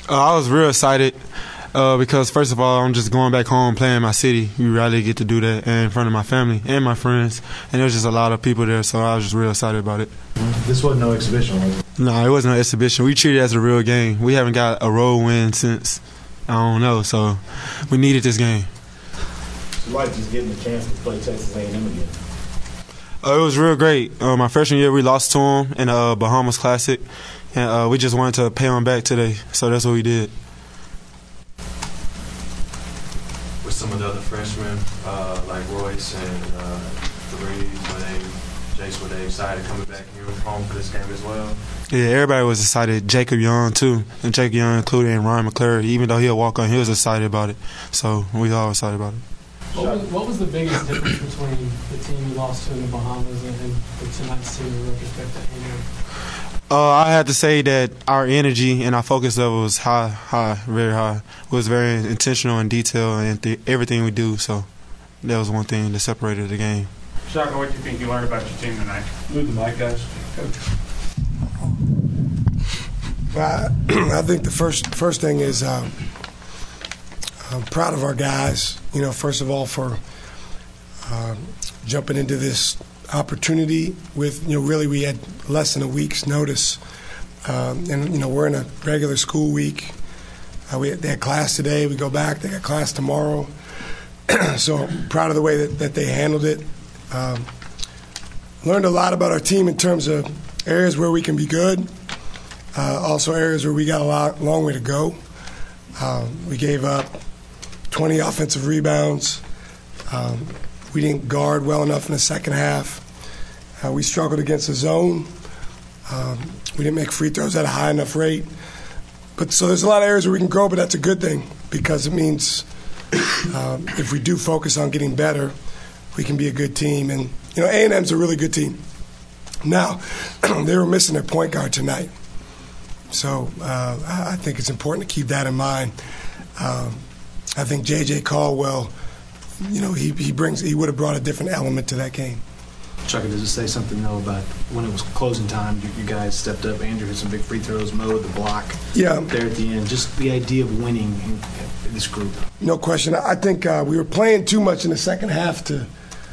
I was real excited because, first of all, I'm just going back home playing my city. You rarely get to do that in front of my family and my friends. And there was just a lot of people there, so I was just real excited about it. This wasn't no exhibition, was it? No, it wasn't no exhibition. We treated it as a real game. We haven't got a road win since, I don't know, so we needed this game. It's like just getting the chance to play Texas A&M again. It was real great. My freshman year, we lost to them in the Bahamas Classic, and we just wanted to pay them back today, so that's what we did. With some of the other freshmen, like Royce and Jace, were they excited coming back here home for this game as well? Yeah, everybody was excited. Jacob Young, too. And Jacob Young included, and Ryan McClary. Even though he'll walk on, he was excited about it. So we all excited about it. What was the biggest difference between the team you lost to in the Bahamas and the tonight's team in retrospect to A&M? I had to say that our energy and our focus level was high, very high. It was very intentional and detailed in everything we do. So that was one thing that separated the game. Shaka, what do you think you learned about your team tonight? Move the mic, guys. Well, I think the first thing is I'm proud of our guys. You know, first of all, for jumping into this opportunity with, really we had less than a week's notice. And, we're in a regular school week. They had class today. We go back. They got class tomorrow. So I'm proud of the way that they handled it. Learned a lot about our team in terms of areas where we can be good, also areas where we got a long way to go. We gave up 20 offensive rebounds. We didn't guard well enough in the second half. We struggled against the zone. We didn't make free throws at a high enough rate. So there's a lot of areas where we can grow, but that's a good thing because it means if we do focus on getting better, we can be a good team. And, A&M's a really good team. Now, they were missing their point guard tonight. So I think it's important to keep that in mind. I think J.J. Caldwell, he would have brought a different element to that game. Chucky, does it say something, though, about when it was closing time, you guys stepped up, Andrew hit some big free throws, Mo the block there at the end. Just the idea of winning in this group. No question. I think we were playing too much in the second half to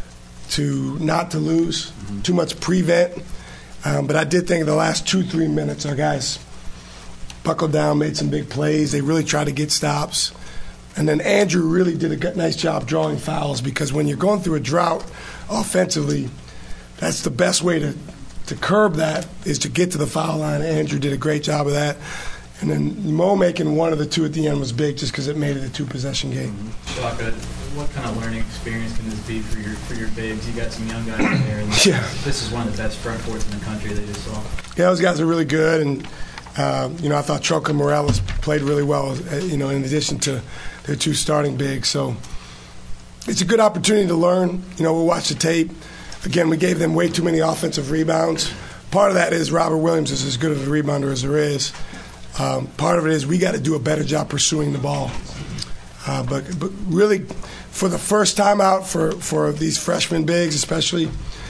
not to lose, too much prevent. But I did think in the last 2-3 minutes, our guys buckled down, made some big plays. They really tried to get stops. And then Andrew really did a nice job drawing fouls because when you're going through a drought offensively, that's the best way to curb that is to get to the foul line. Andrew did a great job of that. And then Mo making one of the two at the end was big just because it made it a two-possession game. Shaka, what kind of learning experience can this be for your bigs? You got some young guys in there. And this is one of the best front courts in the country they just saw. Yeah, those guys are really good. And, I thought Troca Morales played really well, in addition to their two starting bigs. So it's a good opportunity to learn. We'll watch the tape. Again, we gave them way too many offensive rebounds. Part of that is Robert Williams is as good of a rebounder as there is. Part of it is we got to do a better job pursuing the ball. But really, for the first time out for these freshman bigs especially,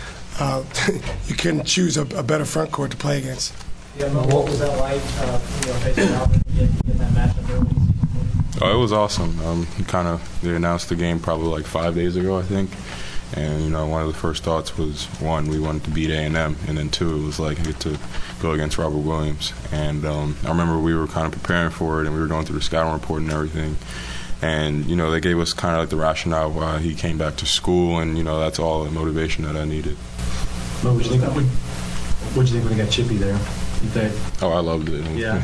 you couldn't choose a better front court to play against. Yeah, what was that like, facing Albert and getting that matchup early? Oh, it was awesome. They announced the game probably like 5 days ago, I think. And, one of the first thoughts was, one, we wanted to beat A&M. And then, two, it was like I get to go against Robert Williams. And I remember we were kind of preparing for it, and we were going through the scouting report and everything. And, they gave us kind of like the rationale why he came back to school. And, that's all the motivation that I needed. What did you think when he got Chippy there? Oh, I loved it. Yeah.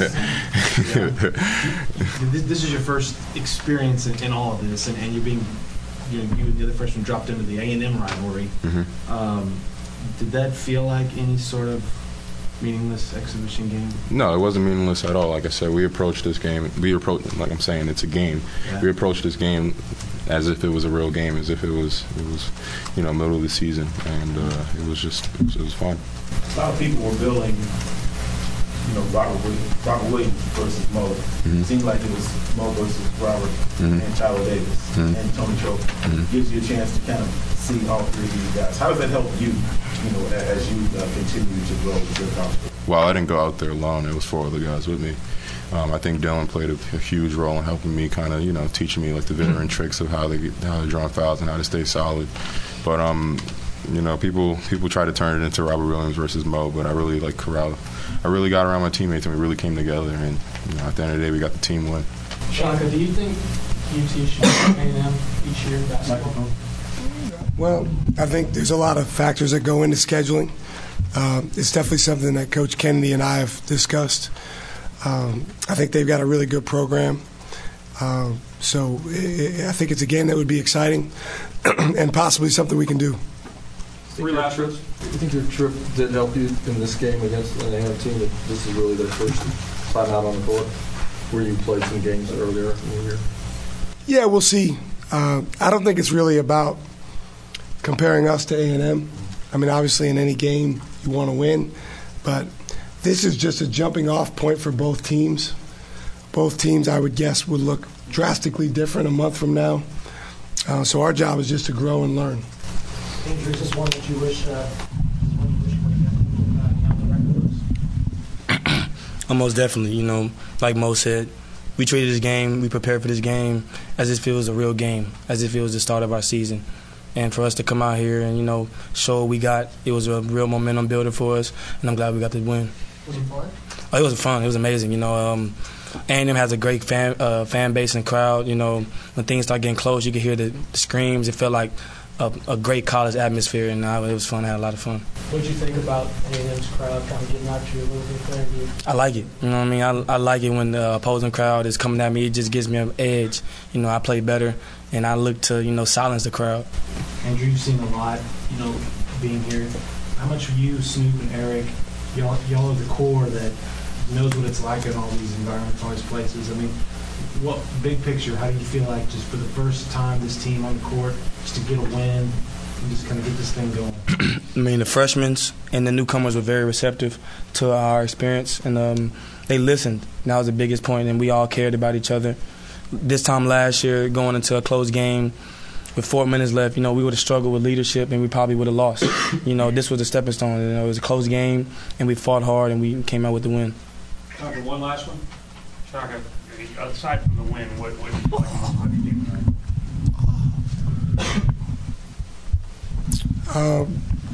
This is your first experience in all of this, and you're being, you and the other freshman dropped into the A&M rivalry. Did that feel like any sort of meaningless exhibition game? No, it wasn't meaningless at all. Like I said, we approached this game. Like I'm saying, it's a game. Yeah. We approached this game as if it was a real game, as if it was middle of the season, and it was fun. A lot of people were building, Robert Williams versus Mo. It seemed like it was Mo versus Robert and Tyler Davis and Tony Troca. Gives you a chance to kind of see all three of these guys. How does that help you, as you continue to grow with your confidence? Well, I didn't go out there alone. It was 4 other guys with me. I think Dylan played a huge role in helping me, kind of, teaching me like the veteran tricks of how to draw fouls and how to stay solid. But people try to turn it into Robert Williams versus Mo, but I really like Corral. I really got around my teammates and we really came together, and at the end of the day we got the team win. Shaka, do you think UT should beat A&M each year in basketball? Well, I think there's a lot of factors that go into scheduling. It's definitely something that Coach Kennedy and I have discussed. I think they've got a really good program. So I think it's a game that would be exciting and possibly something we can do. You think your trip did help you in this game against an A&M team that this is really their first time out on the court, where you played some games earlier in the year? Yeah, we'll see. I don't think it's really about comparing us to A&M. I mean, obviously in any game you want to win, but this is just a jumping off point for both teams. Both teams, I would guess, would look drastically different a month from now. So our job is just to grow and learn. Andrew, is this one that you wish you would have down the records? Most definitely. Like Mo said, we treated this game, we prepared for this game as if it was a real game, as if it was the start of our season. And for us to come out here and, show what we got, it was a real momentum builder for us, and I'm glad we got the win. Was it fun? Oh, it was fun. It was amazing. A&M has a great fan base and crowd. When things start getting close, you could hear the screams. It felt like a great college atmosphere, and it was fun. I had a lot of fun. What did you think about A&M's crowd kind of getting after you a little bit there? I like it. I like it when the opposing crowd is coming at me. It just gives me an edge. I play better, and I look to, silence the crowd. Andrew, you've seen a lot, being here. How much of you, Snoop and Eric, y'all are the core that knows what it's like in all these environments, all these places. I mean, what big picture, how do you feel like just for the first time this team on the court, just to get a win and just kind of get this thing going? The freshmen and the newcomers were very receptive to our experience, and they listened. That was the biggest point, and we all cared about each other. This time last year, going into a close game with 4 minutes left, we would have struggled with leadership and we probably would have lost. This was a stepping stone. It was a close game, and we fought hard and we came out with the win. Shaka, one last one. Shaka, aside from the win, what did you like most about your team tonight?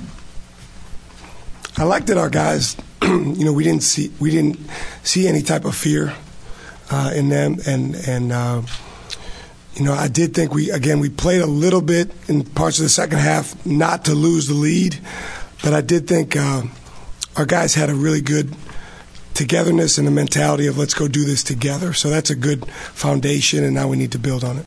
I like that our guys, we didn't see any type of fear in them, and I did think we played a little bit in parts of the second half not to lose the lead, but I did think our guys had a really good togetherness and a mentality of let's go do this together. So that's a good foundation, and now we need to build on it.